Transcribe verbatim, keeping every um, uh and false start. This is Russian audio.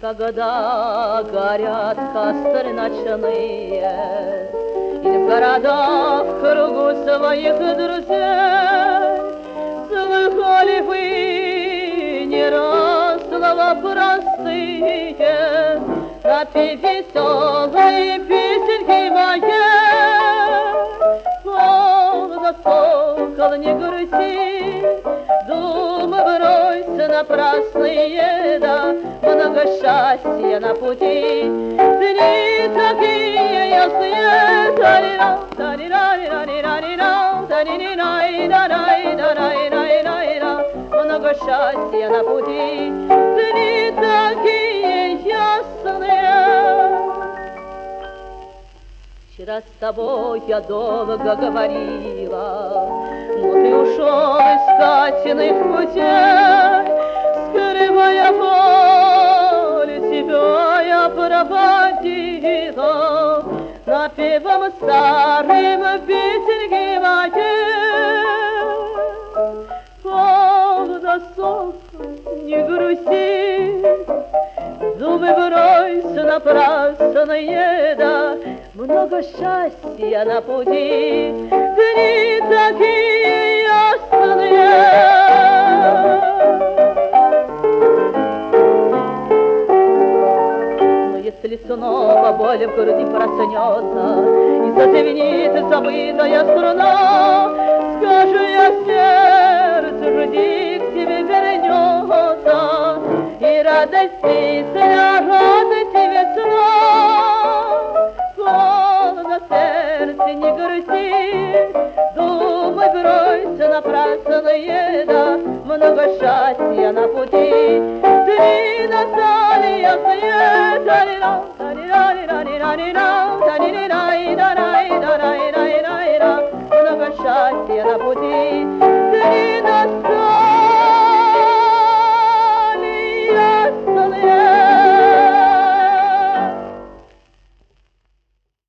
Когда горят костры ночные, И в городах в кругу своих друзей, Слыхали вы не раз слова простые, Напей веселые песенки моей. О, сокол, не грусти, думы брось напрасные, да много счастья на пути. Дни такие ясные, та-ри-ра, та-ри-ра-ри-ра-ри-ра-ри-ра, та-ри-ри-ра-ри-ра-ри-ра-ри-ра, много счастья на пути. Дни такие ясные. Вчера с тобой я долго говорила, но ты ушел искать иных путей. Скрывая боль, тебя я проводила напевом старым песенки моей. Полно, солнце, не грусти, думы брось напрасные, да много счастья на пути. Дни такие ясные. Если снова боль в груди проснется и зазвенит забытая струна, скажи я сердцу, жди, к тебе вернется, и радость песня, радость весна. Полно, сердце, не грусти, думай, брось напрасные, да много счастья на пути. Дни настали ясные, та-ри-ра, та-ри-ра-ри-ра-ри-ра-ри-ра, та-ри-ри-ра-ри-ра-ри-ра-ри-ра, много счастья на пути.